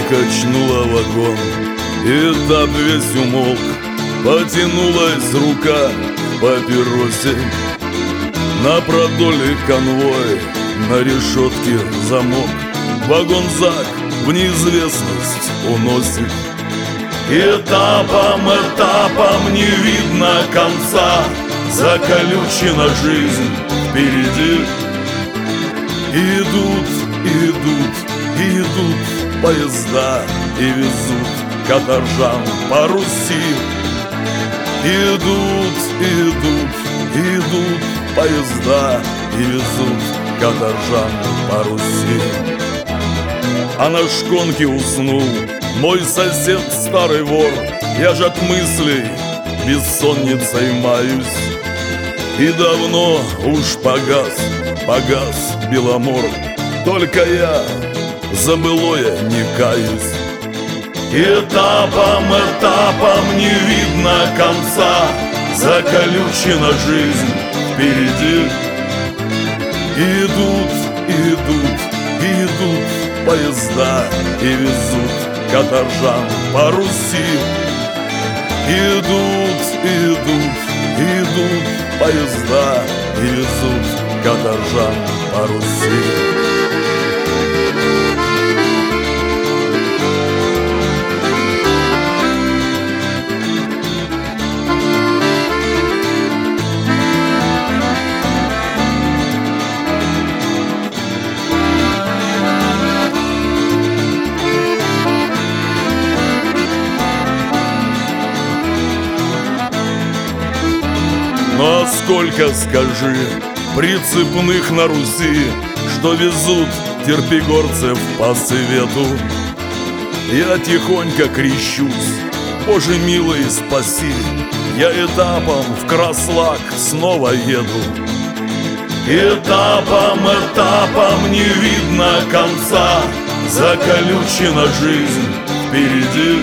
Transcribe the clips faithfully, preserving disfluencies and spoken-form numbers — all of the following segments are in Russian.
качнула вагон, и этап весь умолк. Потянулась рука к папиросе, на продоле конвой, на решетке замок. Вагон Зак в неизвестность уносит. Этапом, этапом не видно конца, заколючена жизнь впереди. Идут, идут, идут поезда и везут каторжан по Руси. Идут, идут, идут поезда и везут каторжан по Руси. А на шконке уснул мой сосед, старый вор. Я ж от мыслей бессонницей маюсь, и давно уж погас, погас Беломор. Только я за былое не каюсь. Этапом, этапом не видно конца, заколючена жизнь впереди. Идут, идут, идут поезда и везут каторжан по Руси. Идут, идут, идут поезда и везут каторжан по Руси. Но сколько, скажи, прицепных на Руси, что везут терпигорцев по свету. Я тихонько крещусь: Боже милый, спаси, я этапом в Краслак снова еду. Этапом, этапом не видно конца, заколючена жизнь впереди.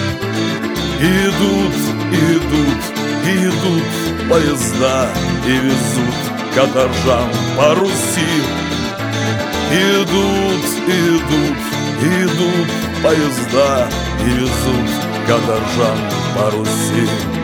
Идут, идут, идут поезда и везут каторжан по Руси. Идут, идут, идут поезда и везут каторжан по Руси.